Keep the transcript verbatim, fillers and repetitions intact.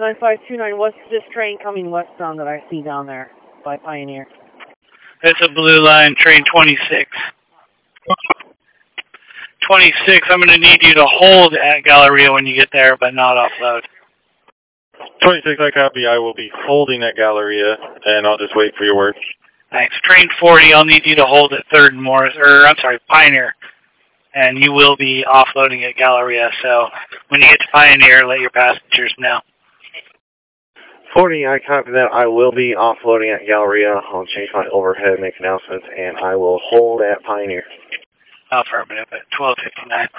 nine five two nine, what's this train coming westbound that I see down there by Pioneer? It's a Blue Line, train twenty-six. twenty-six, I'm going to need you to hold at Galleria when you get there, but not offload. twenty-six, I copy. I will be holding at Galleria, and I'll just wait for your word. Thanks. Train forty, I'll need you to hold at third and Morris, or I'm sorry, Pioneer. And you will be offloading at Galleria, so when you get to Pioneer, let your passengers know. forty, I copy that. I will be offloading at Galleria. I'll change my overhead, make announcements, and I will hold at Pioneer. Affirmative at twelve fifty-nine.